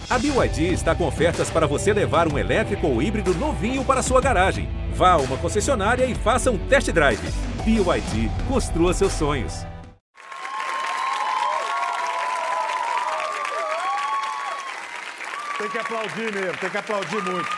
A BYD está com ofertas para você levar um elétrico ou híbrido novinho para sua garagem. Vá a uma concessionária e faça um test drive. BYD, construa seus sonhos. Tem que aplaudir mesmo, tem que aplaudir muito.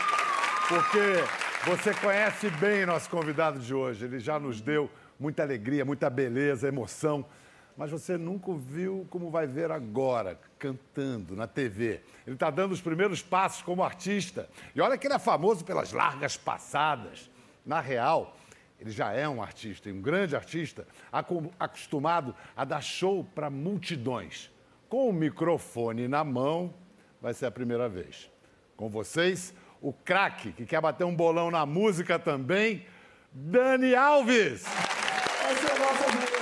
Porque você conhece bem nosso convidado de hoje. Ele já nos deu muita alegria, muita beleza, emoção. Mas você nunca o viu como vai ver agora, cantando na TV. Ele está dando os primeiros passos como artista. E olha que ele é famoso pelas largas passadas. Na real, ele já é um artista, um grande artista, acostumado a dar show para multidões. Com o microfone na mão, vai ser a primeira vez. Com vocês, o craque, que quer bater um bolão na música também, Dani Alves! Essa é a nossa vida.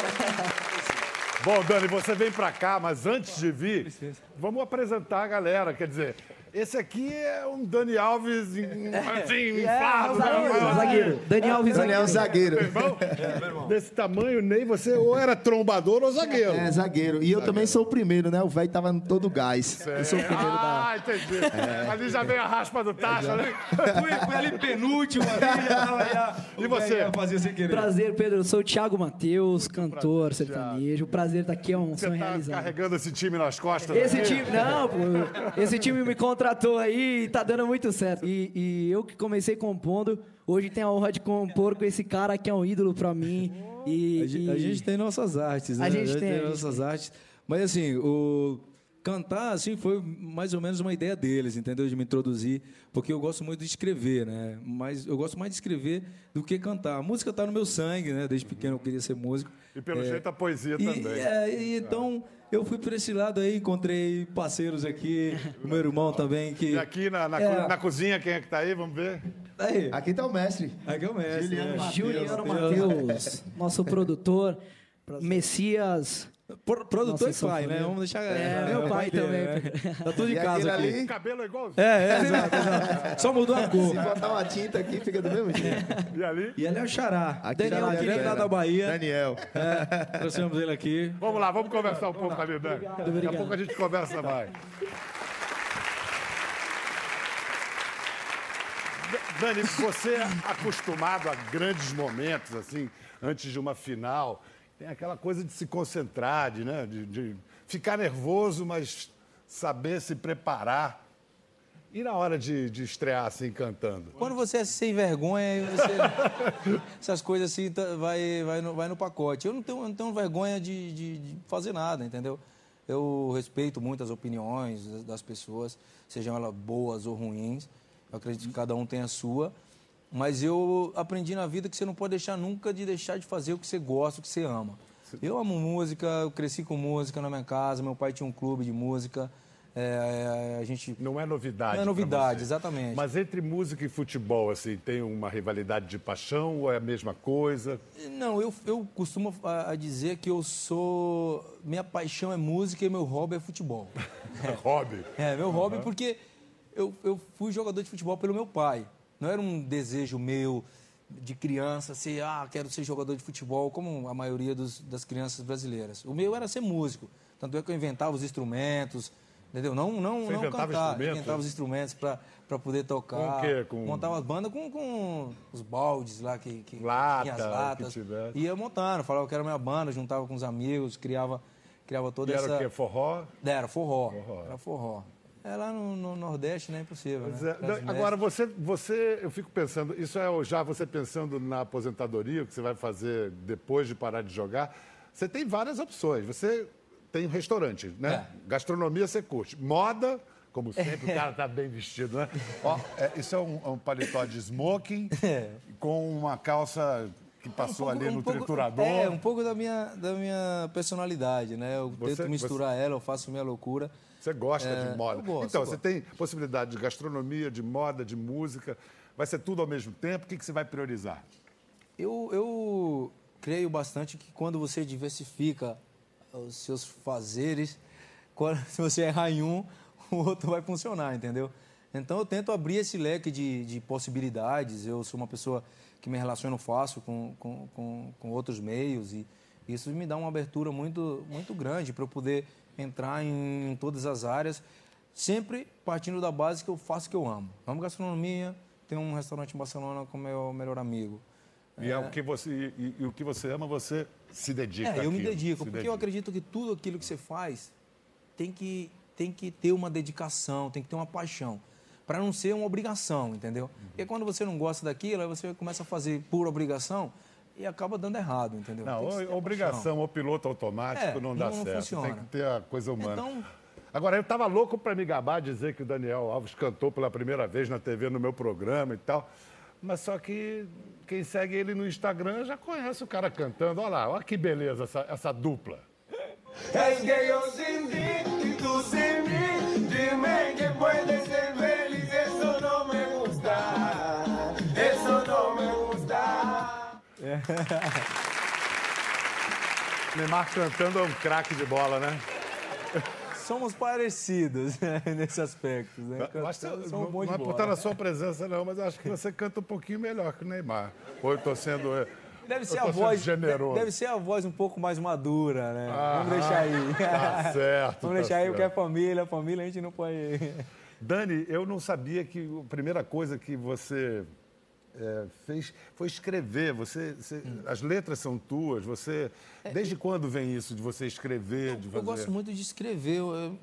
Bom, Dani, você vem pra cá, mas antes de vir, vamos apresentar a galera. Quer dizer, esse aqui é um Dani Alves assim, inflado. Zagueiro. Dani Alves, zagueiro. Desse tamanho, Ney, você ou era trombador ou zagueiro. É, zagueiro. E eu também sou o primeiro, né? O velho tava no todo gás. Eu sou o primeiro da... Entendi. Ali já veio a raspa do tacho, né? Fui ali penúltimo, E você? Fazia sem querer. Prazer, Pedro. Eu sou o Thiago Matheus, cantor sertanejo. O prazer estar aqui é um sonho Você tá realizado. carregando esse time nas costas? Esse aqui? time, não, pô, esse time me contratou aí e tá dando muito certo. E eu que comecei compondo, hoje tenho a honra de compor com esse cara que é um ídolo pra mim. A gente tem nossas artes, né? A gente tem nossas artes. Mas assim, cantar assim foi mais ou menos uma ideia deles, entendeu? De me introduzir, porque eu gosto muito de escrever, né? Mas eu gosto mais de escrever do que cantar. A música tá no meu sangue, né? Desde pequeno eu queria ser músico. E pelo jeito a poesia também. Então eu fui por esse lado aí, encontrei parceiros aqui, o meu irmão também que. E aqui na cozinha, quem é que tá aí? Vamos ver. Aí, Aqui tá o mestre. aqui é o mestre. Juliano Matheus, nosso produtor, Messias. Produtor Nossa, e pai, né? Vamos deixar. Meu pai dele, também. né? Tá tudo em E casa aquele aqui. ali, O cabelo é igualzinho. Exato. Só mudou a cor. se botar uma tinta aqui, fica do mesmo jeito. E ali? E ele é o Xará. Aqui Daniel, tá na aquele Vera. lá da Bahia. Daniel. Trouxemos ele aqui. Vamos lá, vamos conversar um pouco ali, Dani. Daqui a pouco a gente conversa mais. Dani, você é acostumado a grandes momentos, assim, antes de uma final, tem aquela coisa de se concentrar, de ficar nervoso, mas saber se preparar. E na hora de estrear, assim, cantando? Quando você é sem vergonha, essas coisas assim vai no pacote. Eu não tenho vergonha de fazer nada, entendeu? Eu respeito muito as opiniões das pessoas, sejam elas boas ou ruins. Eu acredito que cada um tem a sua. Mas eu aprendi na vida que você não pode deixar de fazer o que você gosta, o que você ama. Eu amo música, eu cresci com música na minha casa, meu pai tinha um clube de música. A gente... Não é novidade. Não é novidade, exatamente. Mas entre música e futebol, assim, tem uma rivalidade de paixão ou é a mesma coisa? Não, eu costumo dizer que minha paixão é música e meu hobby é futebol. Hobby? Meu hobby porque eu fui jogador de futebol pelo meu pai. Não era um desejo meu de criança ser, quero ser jogador de futebol, como a maioria das crianças brasileiras. O meu era ser músico. Tanto é que eu inventava os instrumentos, entendeu? Não cantar. Eu inventava os instrumentos para poder tocar. Com o quê? Montava as bandas com os baldes lá que Lata, tinha as latas. que tivesse. Ia montando, falava que era minha banda, juntava com os amigos, criava toda essa... E era o quê? Forró? Era forró. Era forró. Lá no Nordeste não é impossível, né? Agora, você, eu fico pensando, isso é já você pensando na aposentadoria, o que você vai fazer depois de parar de jogar. Você tem várias opções. Você tem um restaurante, né? Gastronomia você curte. Moda, como sempre, o cara tá bem vestido, né? Ó, isso é um paletó de smoking com uma calça que passou ali no triturador. Um pouco da minha personalidade, né? Eu tento misturar ela, eu faço minha loucura. Você gosta de moda. Eu gosto, então, você tem possibilidade de gastronomia, de moda, de música. Vai ser tudo ao mesmo tempo? O que você vai priorizar? Eu creio bastante que quando você diversifica os seus fazeres, se você errar em um, o outro vai funcionar, entendeu? Então, eu tento abrir esse leque de possibilidades. Eu sou uma pessoa que me relaciono fácil com outros meios e isso me dá uma abertura muito, muito grande para eu poder entrar em todas as áreas sempre partindo da base que eu faço o que eu amo. Amo gastronomia, tenho um restaurante em Barcelona com meu melhor amigo. E o que você ama, você se dedica eu me àquilo, dedico, se porque dedica. eu acredito que tudo aquilo que você faz tem que ter uma dedicação, tem que ter uma paixão, para não ser uma obrigação, entendeu? Porque quando você não gosta daquilo, aí você começa a fazer por obrigação e acaba dando errado, entendeu? Não, Tem que ter obrigação paixão. ou piloto automático não dá não certo. funciona. Tem que ter a coisa humana. Então, Agora, eu estava louco para me gabar, dizer que o Daniel Alves cantou pela primeira vez na TV no meu programa e tal. Mas só que quem segue ele no Instagram já conhece o cara cantando. Olha lá, olha que beleza essa dupla. Es que yo sin ti y tú sin mí, dime que puedes ser feliz, eso no me gusta, eso no me gusta. Neymar cantando é um craque de bola, né? somos parecidos nesse aspecto, né? Mas Somos não bons de é por bola. estar na sua presença, não, mas eu acho que você canta um pouquinho melhor que o Neymar. Ou eu estou sendo. Deve ser eu a tô sendo voz, generoso. deve ser a voz um pouco mais madura, né? Vamos deixar aí. Tá certo. Vamos deixar aí o que é família, a gente não pode. Dani, eu não sabia que a primeira coisa que você fez foi escrever. As letras são tuas. Desde quando vem isso de você escrever? De fazer... Eu gosto muito de escrever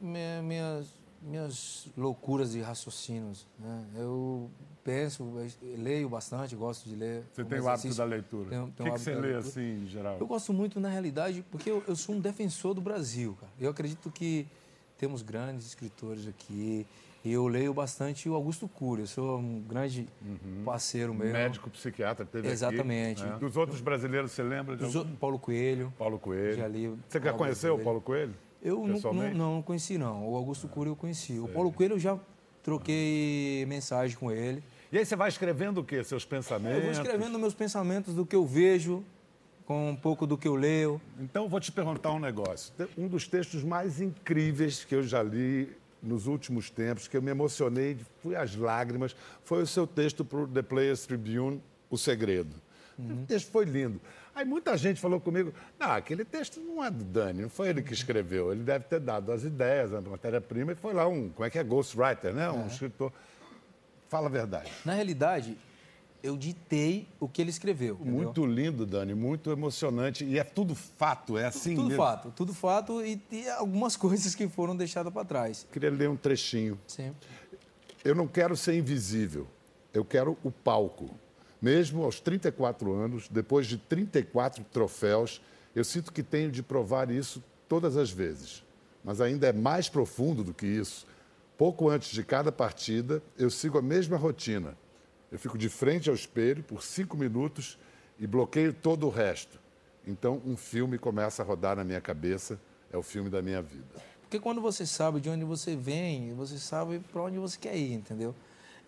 minhas loucuras de raciocínios. Né? Eu penso, leio bastante, gosto de ler. Você tem o hábito da leitura. O que você lê assim, em geral? Eu gosto muito, na realidade, porque eu sou um defensor do Brasil, cara. Eu acredito que temos grandes escritores aqui. E eu leio bastante o Augusto Cury. Eu sou um grande parceiro meu. Médico, psiquiatra, teve Exatamente. aqui. Dos outros brasileiros, você lembra de algum? Paulo Coelho. Paulo Coelho. Já li Você já conheceu o Paulo Coelho? Eu não conheci, não. O Augusto Cury eu conheci. O Paulo Coelho eu já troquei mensagem com ele. E aí você vai escrevendo o quê? Seus pensamentos? Eu vou escrevendo meus pensamentos do que eu vejo, com um pouco do que eu leio. Então, eu vou te perguntar um negócio. Um dos textos mais incríveis que eu já li nos últimos tempos, que eu me emocionei, fui às lágrimas, foi o seu texto para o The Players Tribune, O Segredo. O texto foi lindo. Aí muita gente falou comigo, não, aquele texto não é do Dani, não foi ele que escreveu, ele deve ter dado as ideias, a matéria-prima, e foi lá como é que é, ghostwriter, né? Um escritor. Fala a verdade. Na realidade, eu ditei o que ele escreveu. Muito lindo, Dani, muito emocionante. E é tudo fato, é assim tudo mesmo. Tudo fato e algumas coisas que foram deixadas para trás. Queria ler um trechinho. Sim. Eu não quero ser invisível, eu quero o palco. Mesmo aos 34 anos, depois de 34 troféus, eu sinto que tenho de provar isso todas as vezes. Mas ainda é mais profundo do que isso. Pouco antes de cada partida, eu sigo a mesma rotina. Eu fico de frente ao espelho por 5 minutos e bloqueio todo o resto. Então, um filme começa a rodar na minha cabeça. É o filme da minha vida. Porque quando você sabe de onde você vem, você sabe para onde você quer ir, entendeu?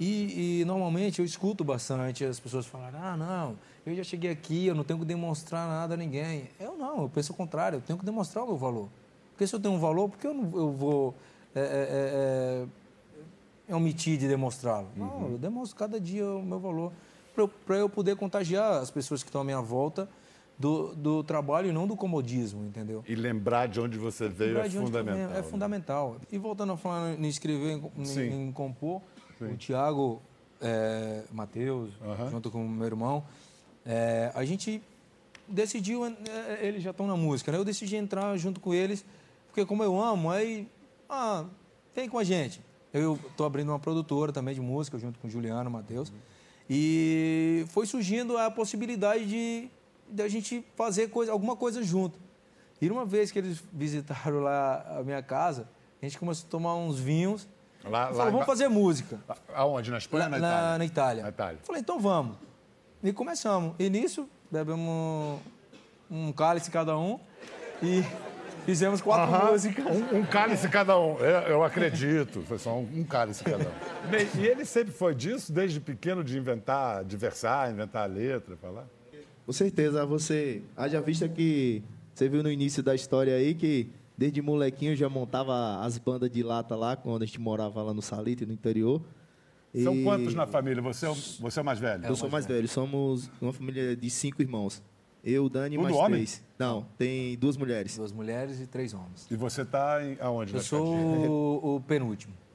E normalmente eu escuto bastante as pessoas falarem, não, eu já cheguei aqui, eu não tenho que demonstrar nada a ninguém. Eu penso o contrário, eu tenho que demonstrar o meu valor. Porque se eu tenho um valor, por que eu vou omitir de demonstrá-lo? Não, eu demonstro cada dia o meu valor para eu poder contagiar as pessoas que estão à minha volta do trabalho e não do comodismo, entendeu? E lembrar de onde você veio é fundamental. É fundamental. E voltando a falar em escrever, em compor, o Thiago Matheus, junto com o meu irmão, a gente decidiu, eles já estão na música, né? Eu decidi entrar junto com eles, porque como eu amo, aí, vem com a gente. Eu estou abrindo uma produtora também de música, junto com o Juliano Matheus, e foi surgindo a possibilidade de a gente fazer alguma coisa junto. E uma vez que eles visitaram lá a minha casa, a gente começou a tomar uns vinhos, falou, vamos fazer música. Aonde? Na Espanha ou na Itália? Na Itália. Na Itália. Falei, então vamos. E começamos. E nisso, bebemos um cálice cada um e fizemos 4 músicas. Um cálice cada um. Eu acredito. Foi só um cálice cada um. Bem, e ele sempre foi disso, desde pequeno, de inventar, de versar, inventar a letra, falar? Com certeza. Haja vista que você viu no início da história aí que desde molequinho já montava as bandas de lata lá, quando a gente morava lá no Salitre, no interior. São quantos na família? Você é o mais velho? Eu sou mais velho. Somos uma família de 5 irmãos. Eu, Dani, mais homem? 3. Não, tem 2 mulheres. 2 mulheres e 3 homens. E você está aonde? Eu sou o penúltimo.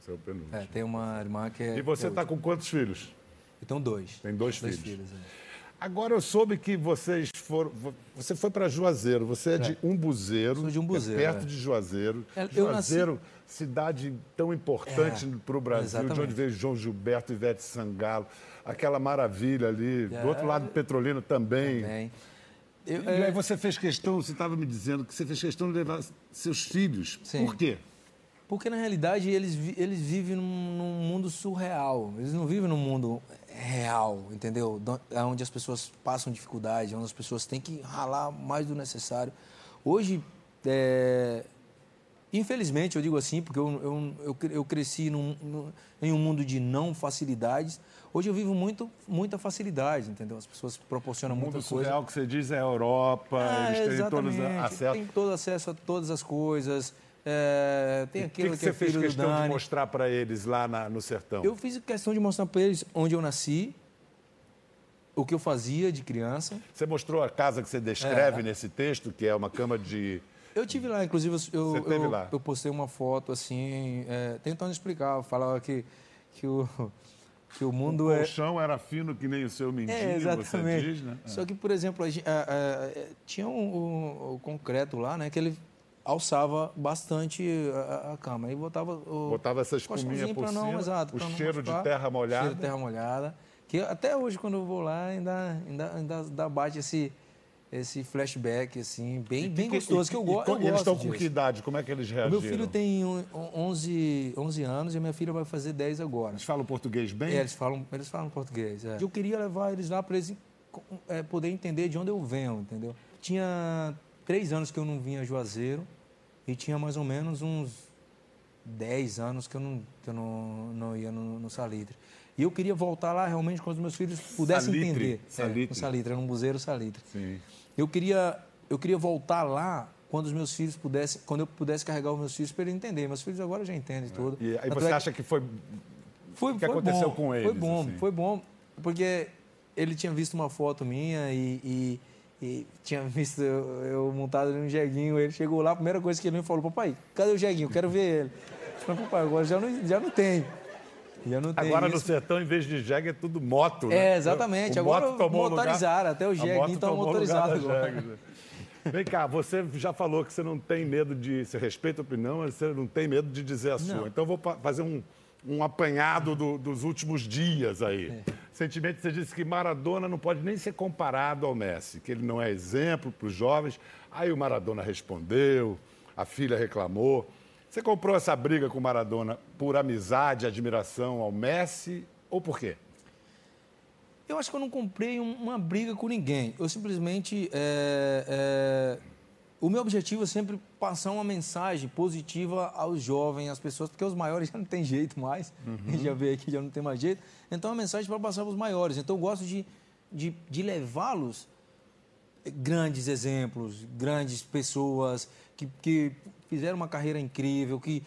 Seu penúltimo. Tem uma irmã que é... E você é está última. com quantos filhos? Eu tenho 2. Tem dois 2 filhos. filhos. Agora eu soube que vocês foram. Você foi para Juazeiro, você é de Umbuzeiro. Sou de Umbuzeiro, é perto de Juazeiro. Eu nasci- Juazeiro, cidade tão importante para o Brasil, exatamente. de onde veio João Gilberto, Ivete Sangalo, aquela maravilha ali. Do outro lado do Petrolino também. Também. E aí você fez questão, você estava me dizendo que você fez questão de levar seus filhos. Sim. Por quê? Porque, na realidade, eles vivem num mundo surreal. Eles não vivem num mundo real, entendeu? Onde as pessoas passam dificuldade, onde as pessoas têm que ralar mais do necessário. Hoje, infelizmente, eu digo assim, porque eu cresci em um mundo de não facilidades. Hoje eu vivo muita facilidade, entendeu? As pessoas proporcionam O muita mundo coisa. surreal que você diz é a Europa, eles têm todos exatamente. acesso. Tem todo acesso a todas as coisas. Tem O aquilo que que você é fez filho do questão de Dani. mostrar para eles lá no sertão? Eu fiz questão de mostrar para eles onde eu nasci, o que eu fazia de criança. Você mostrou a casa que você descreve nesse texto, que é uma cama de... Eu tive lá, inclusive, Você teve lá? eu postei uma foto assim, tentando explicar. Eu falava que o mundo O colchão era fino que nem o seu mindinho, exatamente. você diz, né? Só que, por exemplo, tinha o concreto lá, né, que ele alçava bastante a cama. Aí Botava essa espuminha colchãozinho por pra cima, exato, o pra não cheiro de machucar. terra molhada. Cheiro de terra molhada. Que até hoje, quando eu vou lá, ainda bate esse flashback, assim, bem gostoso, que eu gosto. E eles estão com disso. que idade? Como é que eles O reagiram? meu filho tem 11 anos e a minha filha vai fazer 10 agora. Eles falam português bem? Eles falam português. Eu queria levar eles lá para eles poder entender de onde eu venho, entendeu? Tinha 3 anos que eu não vinha a Juazeiro e tinha mais ou menos uns 10 anos que eu não ia no Salitre. E eu queria voltar lá realmente quando os meus filhos pudessem entender. No Salitre, era um buzeiro Salitre. Sim. Eu queria voltar lá quando os meus filhos pudessem, quando eu pudesse carregar os meus filhos para ele entender. Meus filhos agora já entendem tudo. E aí Tanto você é acha que foi... foi o que aconteceu bom, com eles? Foi bom, porque ele tinha visto uma foto minha e tinha visto eu montado num jeguinho. Ele chegou lá, a primeira coisa que ele me falou: papai, cadê o jeguinho? Quero ver ele. Eu falei: papai, agora já não tem. Agora no sertão, em vez de jegue, é tudo moto, né? Exatamente. O Agora moto tomou motorizaram, até o jegue está motorizado agora. Jegue. Vem cá, você já falou que você não tem medo de... Você respeita a opinião, mas você não tem medo de dizer a sua. Então, eu vou fazer um apanhado dos últimos dias aí. Recentemente, você disse que Maradona não pode nem ser comparado ao Messi, que ele não é exemplo para os jovens. Aí o Maradona respondeu, a filha reclamou. Você comprou essa briga com o Maradona por amizade, admiração ao Messi ou por quê? Eu acho que eu não comprei uma briga com ninguém. Eu simplesmente... O meu objetivo é sempre passar uma mensagem positiva aos jovens, às pessoas, porque os maiores já não tem jeito mais. Já veio aqui, já não tem mais jeito. Então, é uma mensagem para passar para os maiores. Então, eu gosto de levá-los grandes exemplos, grandes pessoas que fizeram uma carreira incrível, que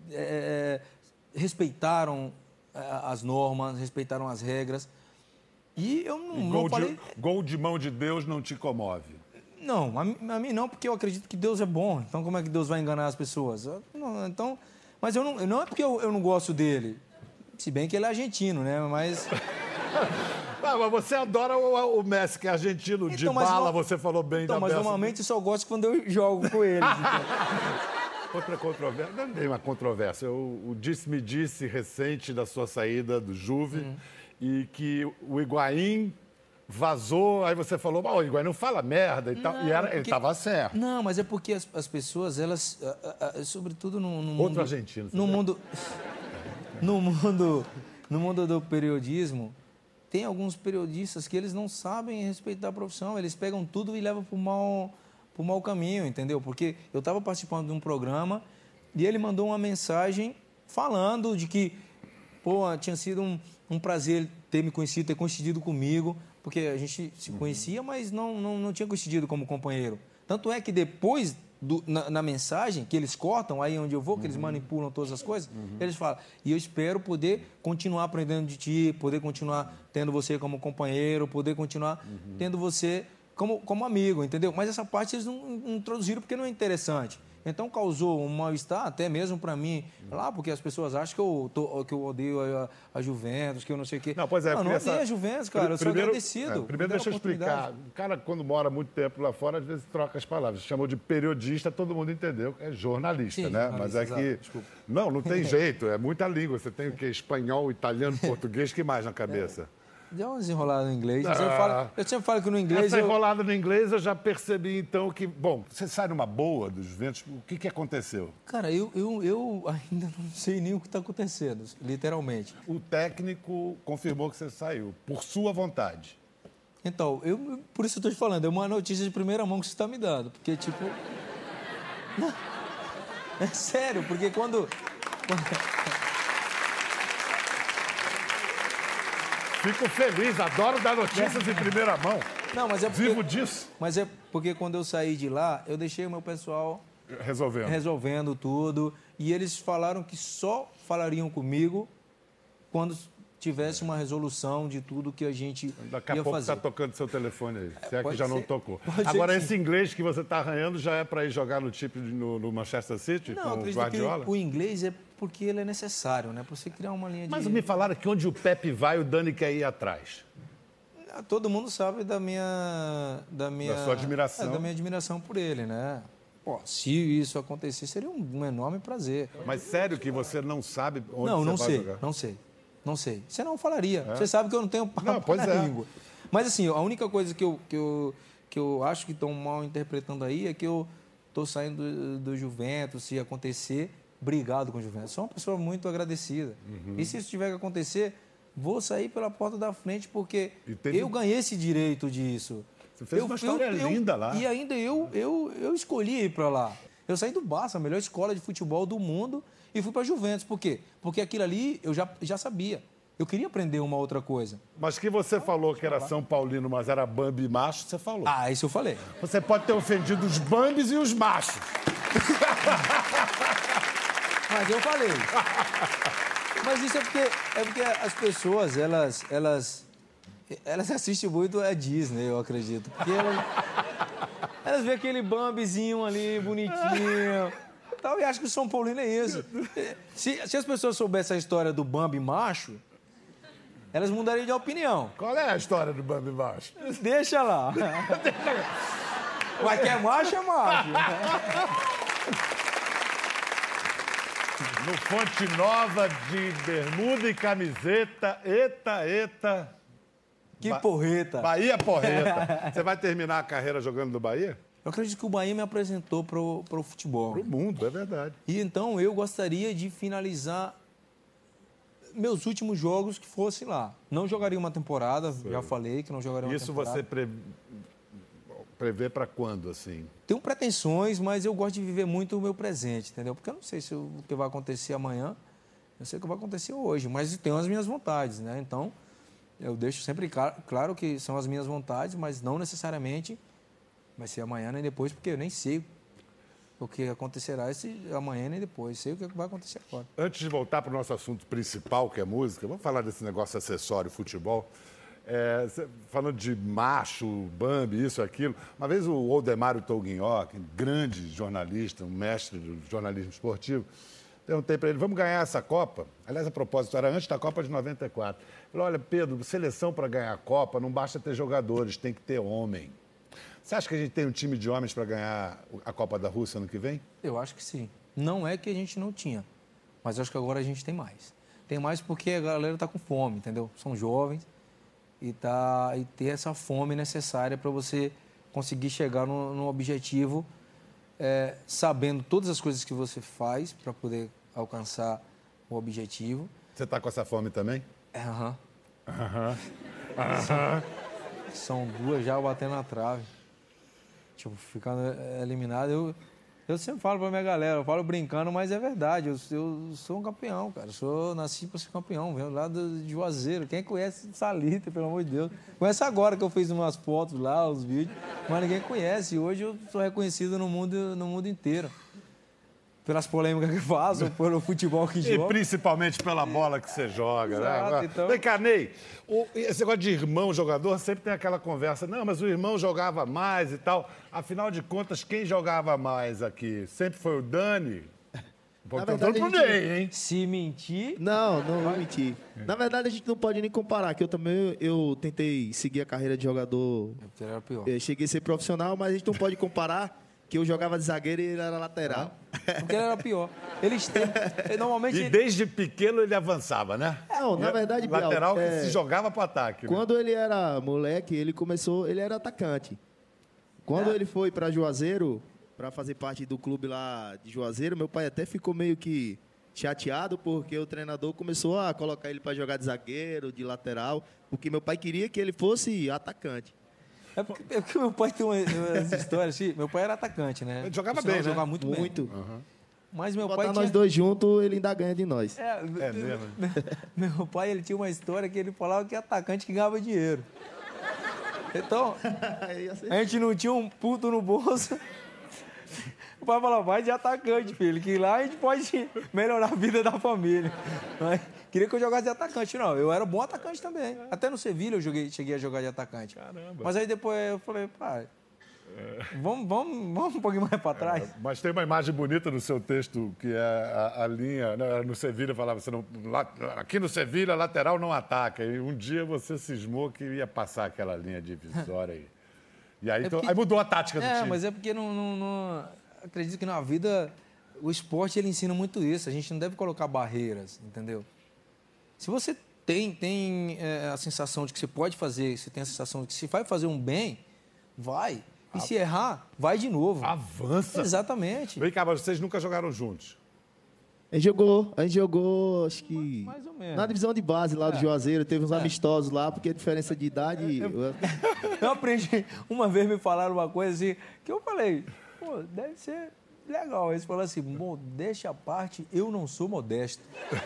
respeitaram as normas, respeitaram as regras. E eu não falei... Gol de mão de Deus não te comove? Não, a mim não, porque eu acredito que Deus é bom. Então, como é que Deus vai enganar as pessoas? Então, mas não é porque eu não gosto dele. Se bem que ele é argentino, né? Mas... Mas você adora o Messi, que é argentino, de bala, você falou bem da mas peça. normalmente eu só gosto quando eu jogo com ele. Outra controvérsia, não tem uma controvérsia, o disse-me-disse recente da sua saída do Juve, e que o Higuaín vazou, aí você falou, o Higuaín não fala merda e tal, ele estava certo. Não, mas é porque as pessoas, elas, sobretudo no mundo... Outro argentino. No mundo do periodismo, tem alguns periodistas que eles não sabem respeitar a profissão, eles pegam tudo e levam para o mau caminho, entendeu? Porque eu estava participando de um programa e ele mandou uma mensagem falando de que, tinha sido um prazer ter me conhecido, ter coincidido comigo, porque a gente se conhecia, mas não tinha coincidido como companheiro. Tanto é que depois, na mensagem, que eles cortam, aí onde eu vou, que eles manipulam todas as coisas, eles falam, e eu espero poder continuar aprendendo de ti, poder continuar tendo você como companheiro, poder continuar tendo você como amigo, entendeu? Mas essa parte eles não introduziram porque não é interessante. Então causou um mal-estar até mesmo para mim lá, porque as pessoas acham que eu odeio a Juventus, que eu não sei o quê. Não, pois é. Não odeio a Juventus, cara. Eu sou agradecido. Primeiro deixa eu explicar. O cara, quando mora muito tempo lá fora, às vezes troca as palavras. Chamou de periodista, todo mundo entendeu. É jornalista, Sim, né? Mas é exato, que... desculpa. Não tem jeito. É muita língua. Você tem o quê? Espanhol, italiano, português, que mais na cabeça? Deu uma desenrolada no inglês. Eu sempre falo que no inglês... Essa enrolada no inglês eu já percebi, então, que... Bom, você sai numa boa dos Juventus, o que aconteceu? Cara, eu ainda não sei nem o que está acontecendo, literalmente. O técnico confirmou que você saiu, por sua vontade. Então, por isso eu estou te falando, é uma notícia de primeira mão que você está me dando. Porque, tipo... É sério, porque quando... Fico feliz, adoro dar notícias em primeira mão. Não, mas é porque... Vivo disso. Mas é porque quando eu saí de lá, eu deixei o meu pessoal resolvendo tudo. E eles falaram que só falariam comigo quando tivesse uma resolução de tudo que a gente Daqui a ia pouco fazer. está tocando seu telefone aí, se é que pode já não ser. tocou. Pode ser Agora, que esse inglês que você está arranhando já é para ir jogar no time no Manchester City Não, com o acredito Guardiola? que o inglês é porque ele é necessário, né? Para você criar uma linha Mas de... me falaram que onde o Pepe vai, o Dani quer ir atrás. Todo mundo sabe da sua admiração. Da minha admiração por ele, né? Pô, se isso acontecer, seria um enorme prazer. Mas sério que você não sabe onde Não você vai jogar? Não sei. Você não falaria. Você sabe que eu não tenho papo pois na é. língua. Mas assim, a única coisa que eu acho que estão mal interpretando aí é que eu estou saindo do Juventus, se acontecer, brigado com o Juventus. Sou uma pessoa muito agradecida. E se isso tiver que acontecer, vou sair pela porta da frente, porque eu ganhei esse direito disso. Você fez uma história linda lá. E ainda eu escolhi ir para lá. Eu saí do Barça, a melhor escola de futebol do mundo, e fui para a Juventus. Por quê? Porque aquilo ali eu já sabia. Eu queria aprender uma outra coisa. Mas que você falou que era São Paulino, mas era Bambi macho, você falou. Ah, isso eu falei. Você pode ter ofendido os Bambis e os machos. Mas eu falei. Mas isso é porque as pessoas, elas assistem muito a Disney, eu acredito. Porque elas veem aquele Bambizinho ali, bonitinho. Tal, e acham que o São Paulino é isso. Se as pessoas soubessem a história do Bambi macho, elas mudariam de opinião. Qual é a história do Bambi macho? Deixa lá. Mas que é macho, é macho. No Fonte Nova de bermuda e camiseta, eita. Que porreta. Bahia porreta. Você vai terminar a carreira jogando no Bahia? Eu acredito que o Bahia me apresentou pro futebol. Pro mundo, é verdade. E então eu gostaria de finalizar meus últimos jogos que fosse lá. Não jogaria uma temporada, já falei que não jogaria uma temporada. Isso você prevê para quando, assim? Tenho pretensões, mas eu gosto de viver muito o meu presente, entendeu? Porque eu não sei o que vai acontecer amanhã, eu sei o que vai acontecer hoje, mas tenho as minhas vontades, né? Então, eu deixo sempre claro que são as minhas vontades, mas não necessariamente vai ser amanhã nem depois, porque eu nem sei o que acontecerá amanhã nem depois. Sei o que vai acontecer agora. Antes de voltar para o nosso assunto principal, que é música, vamos falar desse negócio acessório, futebol. Falando de macho, Bambi, isso, aquilo. Uma vez o Oldemário Tougniot, grande jornalista, um mestre do jornalismo esportivo, perguntei para ele, vamos ganhar essa Copa? Aliás, a propósito, era antes da Copa de 94. Ele falou, olha, Pedro, seleção para ganhar a Copa não basta ter jogadores, tem que ter homem. Você acha que a gente tem um time de homens para ganhar a Copa da Rússia ano que vem? Eu acho que sim. Não é que a gente não tinha, mas acho que agora a gente tem mais. Tem mais porque a galera está com fome, entendeu? São jovens e ter essa fome necessária para você conseguir chegar no objetivo, sabendo todas as coisas que você faz para poder alcançar o objetivo. Você está com essa fome também? São duas já batendo na trave. Tipo, ficando eliminado. Eu sempre falo pra minha galera, eu falo brincando, mas é verdade. Eu sou um campeão, cara. Nasci pra ser campeão, venho lá de Juazeiro. Quem conhece Salita, pelo amor de Deus? Conhece agora que eu fiz umas fotos lá, os vídeos, mas ninguém conhece. Hoje eu sou reconhecido no mundo inteiro. pelas polêmicas que faz ou pelo futebol que E joga. principalmente pela bola que você joga, Exato, né? então. Vem cá, Ney, esse negócio de irmão jogador sempre tem aquela conversa. Não, mas o irmão jogava mais e tal. Afinal de contas, quem jogava mais aqui? Sempre foi o Dani? Pô, Na tô verdade, dando pro a gente- Ney, hein? Se mentir... Não vou mentir. Na verdade, a gente não pode nem comparar, que eu também eu tentei seguir a carreira de jogador. Era pior. Cheguei a ser profissional, mas a gente não pode comparar que eu jogava de zagueiro e ele era lateral. Porque ele era pior. Eles têm... Normalmente... E desde pequeno ele avançava, né? Não, na verdade, Bial, lateral que se jogava pro ataque. Né? Quando ele era moleque, ele era atacante. Quando ele foi para Juazeiro, para fazer parte do clube lá de Juazeiro, meu pai até ficou meio que chateado porque o treinador começou a colocar ele para jogar de zagueiro, de lateral, porque meu pai queria que ele fosse atacante. É porque meu pai tem umas histórias assim. Meu pai era atacante, né? Ele jogava Por sinal, bem, né? jogava muito bem. Muito. Mas meu Botar pai nós dois juntos, ele ainda ganha de nós. É mesmo. Meu pai, ele tinha uma história que ele falava que atacante que ganhava dinheiro. Então, a gente não tinha um puto no bolso. O pai falava, vai de atacante, filho, que lá a gente pode melhorar a vida da família. Mas queria que eu jogasse de atacante. Não, eu era bom atacante também. Até no Sevilha eu cheguei a jogar de atacante. Caramba. Mas aí depois eu falei, pai, vamos um pouquinho mais para trás. Mas tem uma imagem bonita no seu texto, que é a linha... Né, no Sevilha falava, aqui no Sevilha, lateral não ataca. E um dia você cismou que ia passar aquela linha divisória aí. E aí, então, aí mudou a tática do time. Mas é porque acredito que na vida o esporte ele ensina muito isso. A gente não deve colocar barreiras, entendeu? Se você tem a sensação de que você pode fazer, se tem a sensação de que se vai fazer um bem, vai. E se errar, vai de novo. Avança. Exatamente. Vem cá, mas vocês nunca jogaram juntos? A gente jogou, acho que Mais ou menos. na divisão de base lá do Juazeiro, teve uns amistosos lá, porque a diferença de idade... Eu aprendi, uma vez me falaram uma coisa assim, que eu falei, pô, deve ser legal. Eles falaram assim, modéstia à parte, eu não sou modesto.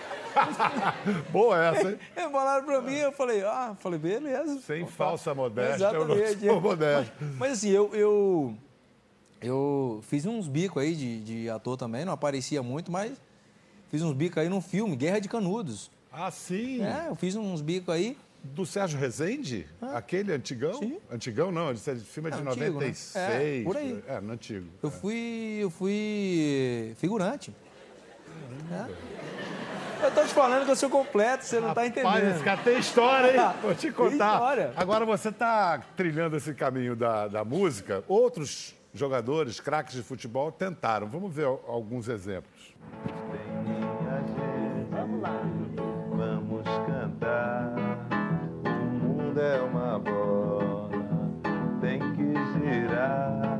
Boa essa, hein? Eles falaram pra mim, eu falei, beleza. Sem falsa modéstia, eu não Exatamente. sou modesto. Mas assim, eu fiz uns bicos aí de ator também, não aparecia muito, mas fiz uns bicos aí num filme, Guerra de Canudos. Ah, sim? Eu fiz uns bicos aí. Do Sérgio Rezende? Aquele antigão? Sim. Antigão não, esse filme é de Antigo, né? 96. Por aí. No antigo. Eu fui figurante. Eu tô te falando que eu sou completo, você não tá entendendo. Rapaz, esse cara tem história, hein? Vou te Tem contar. história. Agora você tá trilhando esse caminho da música. Outros jogadores, craques de futebol, tentaram. Vamos ver alguns exemplos. Vamos lá. Vamos cantar. O mundo é uma bola, tem que girar.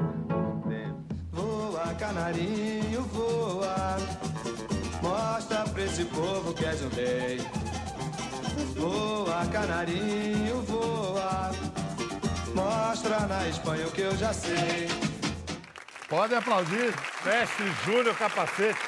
Voa, canarinho, voa. Mostra pra esse povo que és um rei. Voa, canarinho, voa. Mostra na Espanha o que eu já sei. Podem aplaudir. Mestre Júnior Capacete.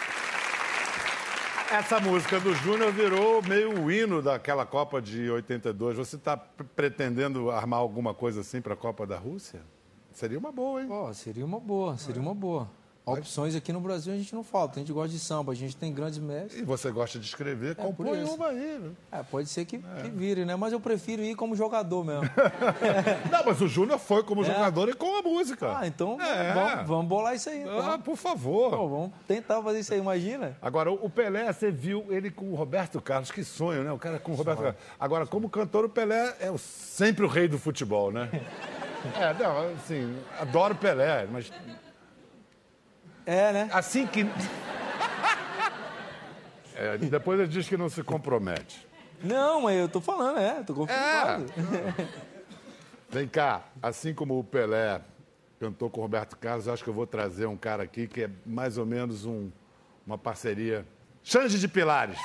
Essa música do Júnior virou meio o hino daquela Copa de 82. Você está pretendendo armar alguma coisa assim para a Copa da Rússia? Seria uma boa, hein? Seria uma boa. Opções aqui no Brasil a gente não falta. A gente gosta de samba, a gente tem grandes mestres. E você gosta de escrever, por compõe isso. uma aí. Né? Pode ser que vire, né? Mas eu prefiro ir como jogador mesmo. Não, mas o Júnior foi como jogador e com a música. Então É. vamos bolar isso aí. Então. Por favor. Pô, vamos tentar fazer isso aí, imagina. Agora, o Pelé, você viu ele com o Roberto Carlos. Que sonho, né? O cara com o Roberto Carlos. Agora, como cantor, o Pelé é sempre o rei do futebol, né? Não, assim, adoro o Pelé, mas... Né? Assim que... depois ele diz que não se compromete. Não, mas eu tô falando, tô confirmado. Vem cá, assim como o Pelé cantou com o Roberto Carlos, acho que eu vou trazer um cara aqui que é mais ou menos uma parceria. Xande de Pilares.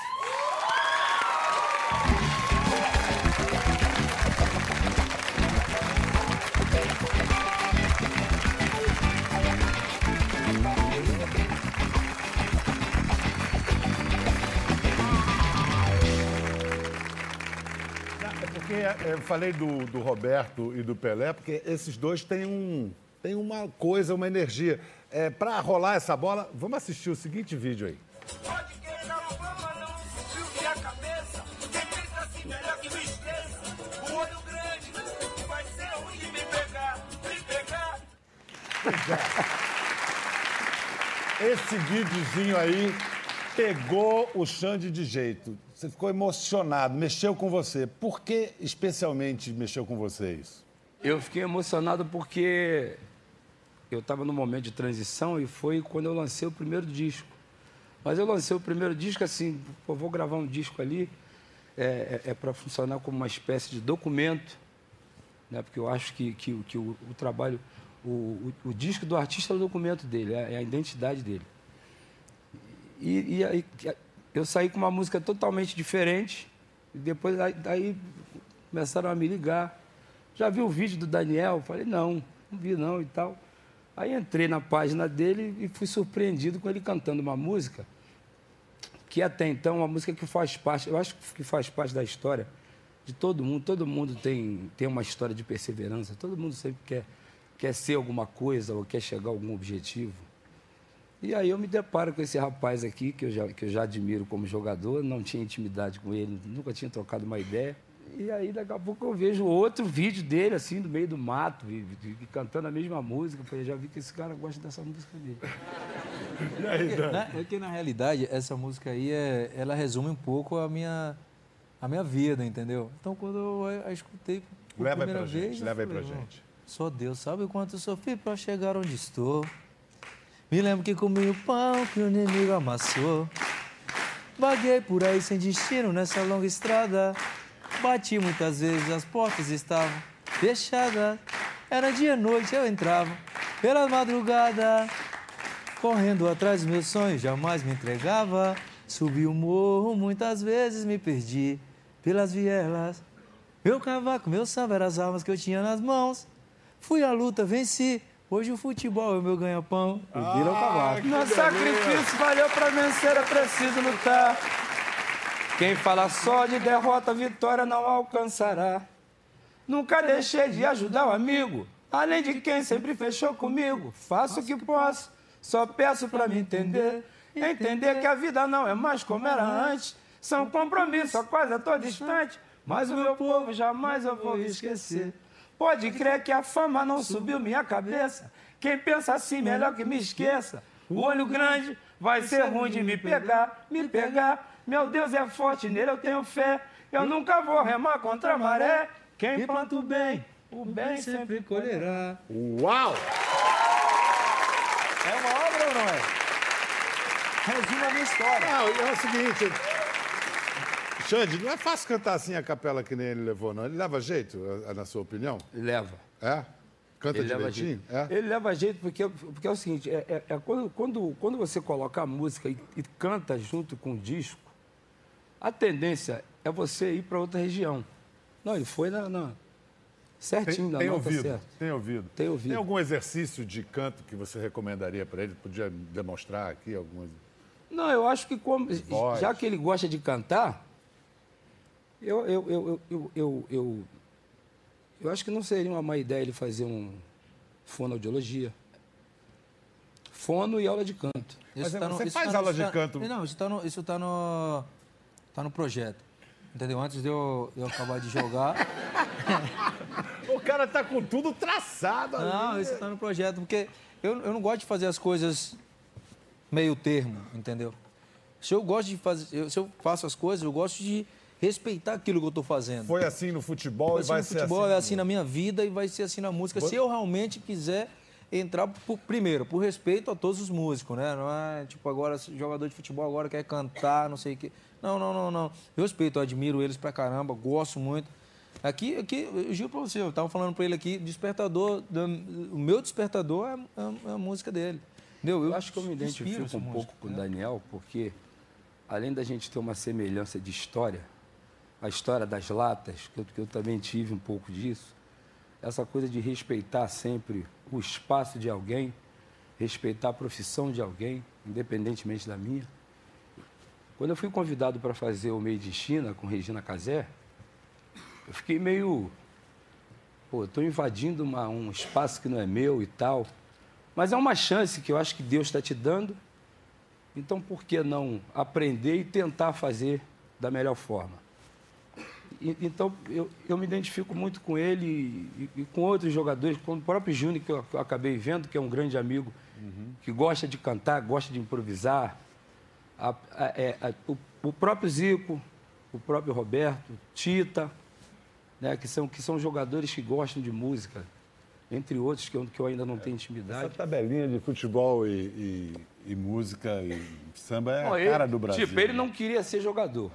Eu falei do Roberto e do Pelé, porque esses dois têm uma coisa, uma energia. Pra rolar essa bola, vamos assistir o seguinte vídeo aí. Pode querer a fama, não subiu minha cabeça. Quem pensa assim melhor que me esqueça. O olho grande vai ser ruim de me pegar. Esse videozinho aí pegou o Xande de jeito. Você ficou emocionado, mexeu com você. Por que especialmente mexeu com você isso? Eu fiquei emocionado porque eu estava num momento de transição e foi quando eu lancei o primeiro disco. Mas eu lancei o primeiro disco assim, pô, vou gravar um disco ali, para funcionar como uma espécie de documento, né? Porque eu acho que o trabalho, o disco do artista é o documento dele, é a identidade dele. E aí eu saí com uma música totalmente diferente, e depois daí começaram a me ligar. Já viu o vídeo do Daniel? Falei, não vi não e tal. Aí entrei na página dele e fui surpreendido com ele cantando uma música que até então é uma música que faz parte, eu acho que faz parte da história de todo mundo. Todo mundo tem uma história de perseverança, todo mundo sempre quer ser alguma coisa ou quer chegar a algum objetivo. E aí eu me deparo com esse rapaz aqui, que eu já admiro como jogador, não tinha intimidade com ele, nunca tinha trocado uma ideia. E aí, daqui a pouco, eu vejo outro vídeo dele, assim, no meio do mato, cantando a mesma música. Eu falei, já vi que esse cara gosta dessa música dele. E aí, Dan? É que, na realidade, essa música aí, ela resume um pouco a minha vida, entendeu? Então, quando eu a escutei por Leva aí primeira pra vez... gente, leva aí pra falei, gente. Só Deus sabe o quanto eu sofri pra chegar onde estou. Me lembro que comi o pão que o inimigo amassou. Vaguei por aí sem destino nessa longa estrada. Bati muitas vezes, as portas estavam fechadas. Era dia e noite, eu entrava pela madrugada. Correndo atrás dos meus sonhos, jamais me entregava. Subi o morro, muitas vezes me perdi pelas vielas. Meu cavaco, meu samba, eram as armas que eu tinha nas mãos. Fui à luta, venci. Hoje o futebol é o meu ganha-pão. E vira o cavaco. No sacrifício valeu pra vencer, é preciso lutar. Quem fala só de derrota, vitória não alcançará. Nunca deixei de ajudar o amigo, além de quem sempre fechou comigo. Faço o que posso, só peço pra me entender. Entender que a vida não é mais como era antes. São compromissos a quase a todo distante, mas o meu povo jamais eu vou esquecer. Pode crer que a fama não subiu minha cabeça. Quem pensa assim, melhor que me esqueça. O olho grande vai ser ruim de me pegar. Meu Deus é forte, nele eu tenho fé. Eu nunca vou remar contra a maré. Quem planta o bem sempre colherá. Uau! É uma obra ou não é? Resume a minha história. Não, é o seguinte... Xande, não é fácil cantar assim a capela que nem ele levou, não. Ele leva jeito, na sua opinião? Leva. É? Canta Ele leva direitinho? jeito. Ele leva jeito porque é o seguinte, quando você coloca a música e canta junto com o disco, a tendência é você ir para outra região. Não, ele foi certinho na nota certa. Tem ouvido. Tem ouvido. Tem algum exercício de canto que você recomendaria para ele? Podia demonstrar aqui algumas... Não, eu acho que Voz. já que ele gosta de cantar, eu acho que não seria uma má ideia ele fazer fonoaudiologia. Fono e aula de canto. Mas você faz aula de canto? Não, isso tá no projeto. Entendeu? Antes de eu acabar de jogar... O cara tá com tudo traçado ali. Não, isso tá no projeto, porque eu não gosto de fazer as coisas meio termo, entendeu? Se eu faço as coisas, eu gosto de respeitar aquilo que eu tô fazendo. Foi assim no futebol e vai ser assim. No futebol é assim na minha vida e vai ser assim na música. Se eu realmente quiser entrar, primeiro, por respeito a todos os músicos, né? Não é tipo agora, jogador de futebol agora quer cantar, não sei o quê. Não. Eu respeito, eu admiro eles pra caramba, gosto muito. Aqui, eu juro pra você, eu tava falando pra ele aqui, o meu despertador é a música dele. Entendeu? Eu acho que eu me identifico um pouco com o Daniel, porque além da gente ter uma semelhança de história, a história das latas, que eu também tive um pouco disso, essa coisa de respeitar sempre o espaço de alguém, respeitar a profissão de alguém, independentemente da minha. Quando eu fui convidado para fazer o Made in China com Regina Casé, eu fiquei meio... Pô, estou invadindo um espaço que não é meu e tal. Mas é uma chance que eu acho que Deus está te dando. Então, por que não aprender e tentar fazer da melhor forma? Então, eu me identifico muito com ele e com outros jogadores, com o próprio Júnior, que eu acabei vendo, que é um grande amigo, que gosta de cantar, gosta de improvisar. O próprio Zico, o próprio Roberto, Tita, né, que são jogadores que gostam de música, entre outros que eu ainda não tenho intimidade. Essa tabelinha de futebol e música e samba é a cara do Brasil. Tipo, ele não queria ser jogador.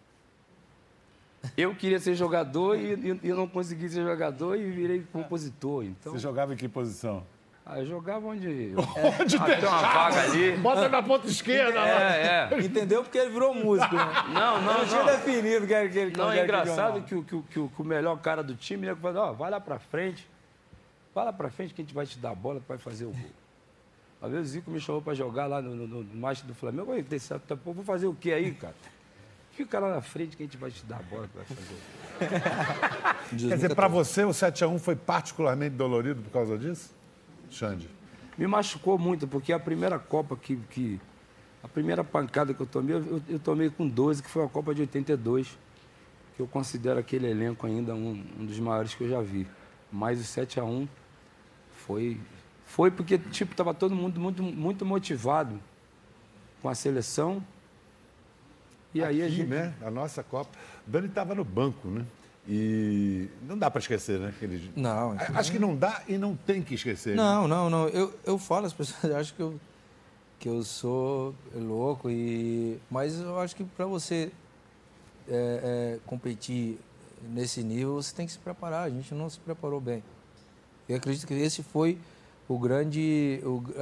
Eu queria ser jogador e não consegui ser jogador e virei compositor. Então, Você jogava em que posição? eu jogava onde tem uma vaga ali. Bota na ponta esquerda lá. Entendeu? Porque ele virou músico, né? Não tinha definido que ele Não, é engraçado que o melhor cara do time ia falar, vai lá pra frente. Vai lá pra frente que a gente vai te dar a bola, tu vai fazer o gol. Às vezes o Zico me chamou pra jogar lá no Master do Flamengo. Eu vou fazer o quê aí, cara? Fica lá na frente que a gente vai te dar a bola, tu vai fazer o gol. Quer dizer, pra você o 7-1 foi particularmente dolorido por causa disso? Xande? Me machucou muito, porque a primeira Copa a primeira pancada que eu tomei, eu tomei com 12, que foi a Copa de 82, que eu considero aquele elenco ainda um dos maiores que eu já vi. Mas o 7-1 foi porque, tipo, tava todo mundo muito motivado com a seleção. E aí Aqui, né? A nossa Copa. Dani estava no banco, né? E não dá para esquecer, né? Não. Acho que não dá e não tem que esquecer. Não. Eu falo, as pessoas acham que eu sou louco, mas eu acho que para você competir nesse nível, você tem que se preparar. A gente não se preparou bem. Eu acredito que esse foi o grande...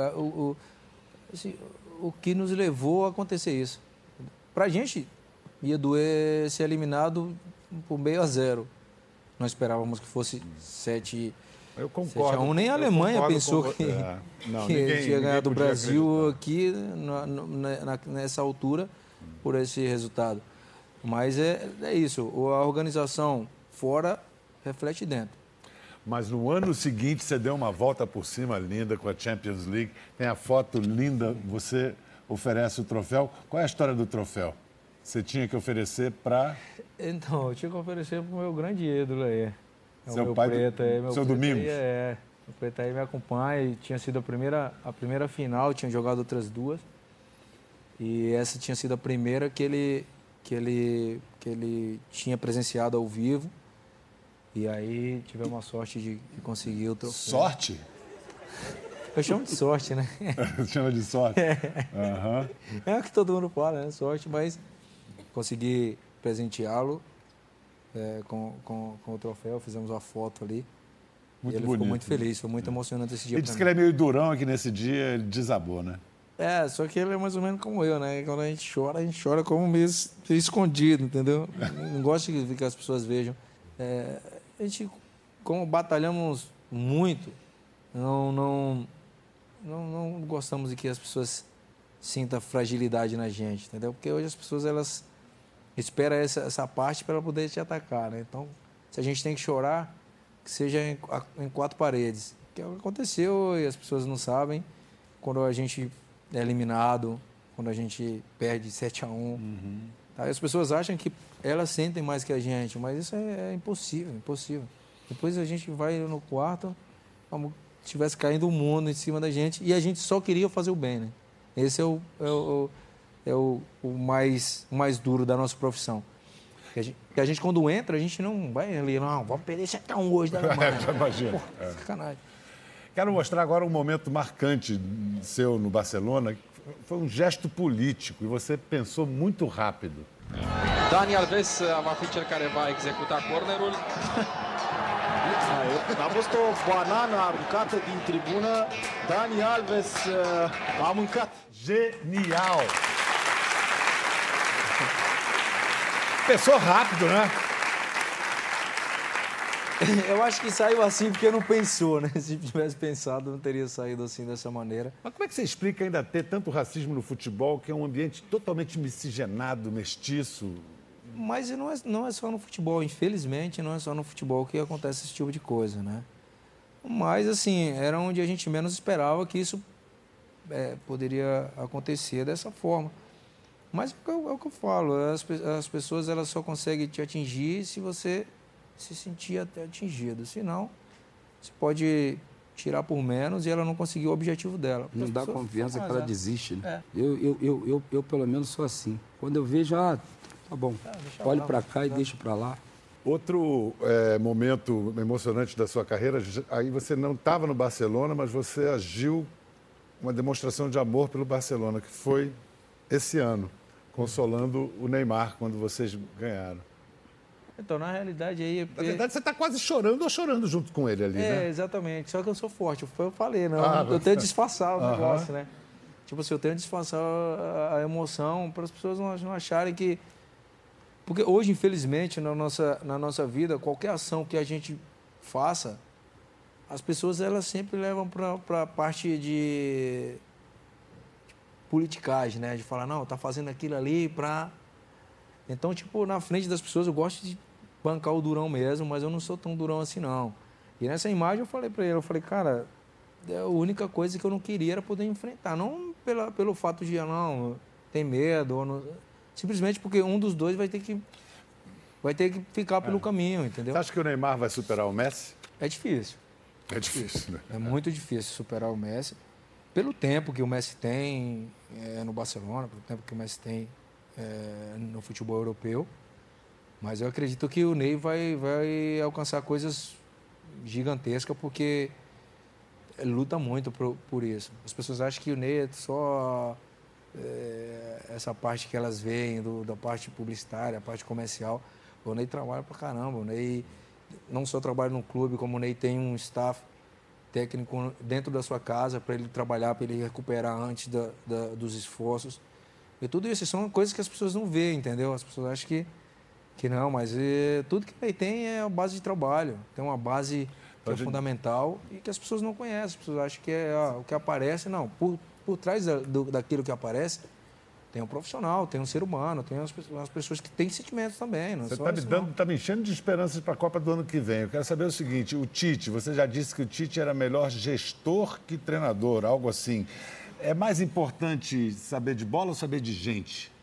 o que nos levou a acontecer isso. Pra gente, ia doer ser eliminado por 0-0. Nós esperávamos que fosse 7-1. Eu concordo. Nem a Alemanha pensou que ninguém tinha ganhado o Brasil acreditar. aqui nessa altura por esse resultado. Mas é isso. A organização fora reflete dentro. Mas no ano seguinte você deu uma volta por cima linda com a Champions League. Tem a foto linda, você oferece o troféu. Qual é a história do troféu? Você tinha que oferecer para... Então, eu tinha que oferecer para o meu grande ídolo aí. Seu meu pai, preto aí, meu seu preto Domingos? Aí, o preto aí me acompanha. E tinha sido a primeira final, tinha jogado outras duas. E essa tinha sido a primeira que ele tinha presenciado ao vivo. E aí tivemos a sorte de conseguir o troféu. Sorte? Eu chamo de sorte, né? Chama de sorte? É o que todo mundo fala, né? Sorte, mas consegui presenteá-lo com o troféu, fizemos uma foto ali. Muito e ele bonito. ficou muito feliz, foi muito emocionante esse dia. Ele disse que ele é meio durão aqui nesse dia, ele desabou, né? Só que ele é mais ou menos como eu, né? Quando a gente chora como meio escondido, entendeu? Não gosto que as pessoas vejam. A gente, como batalhamos muito, não gostamos de que as pessoas sintam fragilidade na gente, entendeu? Porque hoje as pessoas, elas esperam essa parte para poder te atacar, né? Então, se a gente tem que chorar, que seja em quatro paredes. Que é o que aconteceu e as pessoas não sabem. Quando a gente é eliminado, quando a gente perde 7-1. Tá? As pessoas acham que elas sentem mais que a gente, mas isso é impossível. Depois a gente vai no quarto, como se estivesse caindo o mundo em cima da gente, e a gente só queria fazer o bem, né? Esse é o mais duro da nossa profissão. Porque a gente, quando entra, a gente não vai ali, não, vamos perder 7-1 hoje da Alemanha. Imagina. Porra, sacanagem. Quero mostrar agora um momento marcante seu no Barcelona. Foi um gesto político e você pensou muito rápido. Dani Alves va fi cel care va executa cornerul. A fost o banană aruncată din tribună. Dani Alves a mâncat. Genial! Pensou rápido, né? Eu acho que saiu assim porque não pensou, né? Se tivesse pensado, não teria saído assim dessa maneira. Mas como é que você explica ainda ter tanto racismo no futebol, que é um ambiente totalmente miscigenado, mestiço? Mas não é só no futebol, infelizmente, não é só no futebol que acontece esse tipo de coisa, né? Mas, assim, era onde a gente menos esperava que isso poderia acontecer dessa forma. Mas é o que eu falo, as pessoas elas só conseguem te atingir se você se sentir até atingido. Senão, você pode tirar por menos e ela não conseguir o objetivo dela. Não dá confiança que ela desiste, né? É. Eu, pelo menos, sou assim. Quando eu vejo, tá bom, olho para cá e deixo para lá. Outro momento emocionante da sua carreira, aí você não estava no Barcelona, mas você agiu uma demonstração de amor pelo Barcelona, que foi esse ano, consolando o Neymar quando vocês ganharam. Então, na realidade, aí... Na verdade, você está quase chorando ou chorando junto com ele ali, né? Exatamente. Só que eu sou forte. Eu falei, né? Eu tenho que disfarçar o negócio, né? Tipo assim, eu tenho que disfarçar a emoção para as pessoas não acharem que... Porque hoje, infelizmente, na nossa vida, qualquer ação que a gente faça, as pessoas elas sempre levam para a parte de politicagem, né? De falar, não, tá fazendo aquilo ali para... Então, tipo, na frente das pessoas eu gosto de bancar o durão mesmo, mas eu não sou tão durão assim, não. E nessa imagem eu falei para ele, cara, a única coisa que eu não queria era poder enfrentar. Não pelo fato de, não, tem medo, ou não, simplesmente porque um dos dois vai ter que ficar pelo caminho, entendeu? Você acha que o Neymar vai superar o Messi? É difícil. É difícil, né? É muito difícil superar o Messi. Pelo tempo que o Messi tem no Barcelona, pelo tempo que o Messi tem no futebol europeu. Mas eu acredito que o Ney vai alcançar coisas gigantescas porque ele luta muito por isso. As pessoas acham que o Ney é só essa parte que elas veem da parte publicitária, a parte comercial. O Ney trabalha pra caramba. O Ney não só trabalha no clube, como o Ney tem um staff técnico dentro da sua casa para ele trabalhar, para ele recuperar antes dos esforços. E tudo isso são coisas que as pessoas não veem, entendeu? As pessoas acham que não, mas tudo que ele tem é a base de trabalho. Tem uma base que é fundamental e que as pessoas não conhecem. As pessoas acham que o que aparece. Não, por trás daquilo que aparece, tem um profissional, tem um ser humano, tem as pessoas que têm sentimentos também. Não você está me enchendo de esperanças para a Copa do ano que vem. Eu quero saber o seguinte, o Tite, você já disse que o Tite era melhor gestor que treinador, algo assim. É mais importante saber de bola ou saber de gente?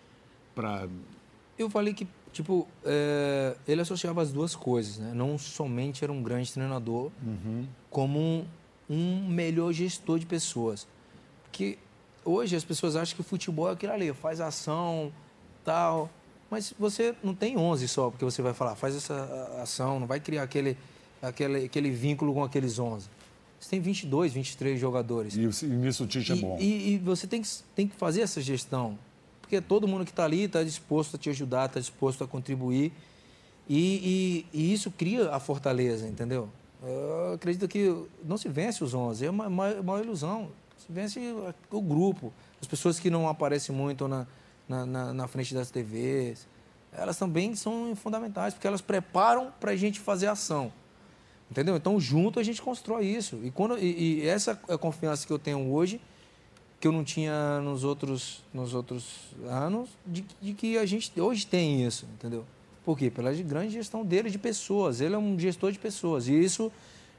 Eu falei que, tipo, ele associava as duas coisas, né? Não somente era um grande treinador, como um melhor gestor de pessoas. Porque hoje as pessoas acham que o futebol é aquilo ali, faz ação, tal. Mas você não tem 11 só, porque você vai falar, faz essa ação, não vai criar aquele vínculo com aqueles 11. Você tem 22, 23 jogadores. E nisso o Tite é bom. E você tem que fazer essa gestão. Porque todo mundo que está ali está disposto a te ajudar, está disposto a contribuir. E isso cria a fortaleza, entendeu? Eu acredito que não se vence os 11, é uma ilusão. Se vence o grupo. As pessoas que não aparecem muito na frente das TVs, elas também são fundamentais, porque elas preparam para a gente fazer ação. Entendeu? Então, junto, a gente constrói isso. E essa é a confiança que eu tenho hoje, que eu não tinha nos outros anos, de que a gente hoje tem isso, entendeu? Por quê? Pela grande gestão dele de pessoas. Ele é um gestor de pessoas. E isso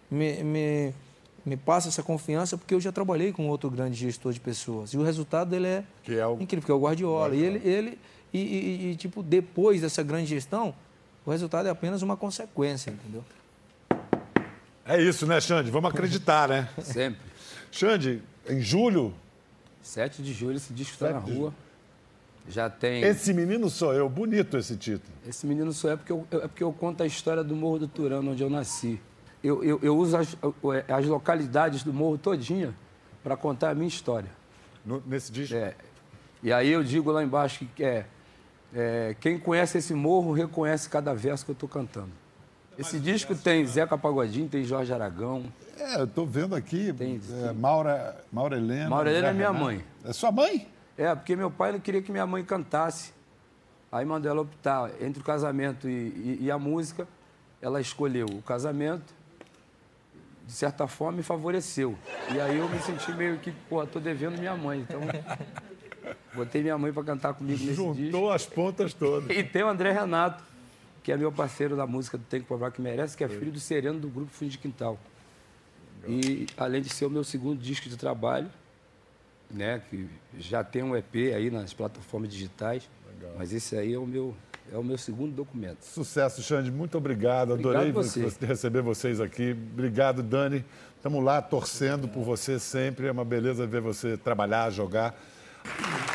me passa essa confiança, porque eu já trabalhei com outro grande gestor de pessoas. E o resultado dele é incrível, que é o Guardiola. E tipo, depois dessa grande gestão, o resultado é apenas uma consequência, entendeu? É isso, né, Xande? Vamos acreditar, né? Sempre. Xande, em julho... 7 de julho, esse disco está na rua. Já tem... Esse menino sou eu. Bonito esse título. Esse menino sou eu porque eu conto a história do Morro do Turano, onde eu nasci. Eu uso as localidades do morro todinha para contar a minha história. Nesse disco? E aí eu digo lá embaixo que quem conhece esse morro reconhece cada verso que eu estou cantando. Esse disco tem Zeca Pagodinho, tem Jorge Aragão. Eu estou vendo aqui, Maura Helena. Maura Helena é minha mãe. É sua mãe? Porque meu pai não queria que minha mãe cantasse. Aí mandou ela optar entre o casamento e a música. Ela escolheu o casamento, de certa forma, me favoreceu. E aí eu me senti meio que, tô devendo minha mãe. Então, botei minha mãe para cantar comigo nesse disco. Juntou as pontas todas. E tem o André Renato, que é meu parceiro da música do Tem que Provar Que Merece, que é filho do Sereno do grupo Fundo de Quintal. E além de ser o meu segundo disco de trabalho, né, que já tem um EP aí nas plataformas digitais, mas esse aí é o meu segundo documento. Sucesso, Xande. Muito obrigado. Adorei receber vocês aqui. Obrigado, Dani. Estamos lá torcendo por você sempre. É uma beleza ver você trabalhar, jogar.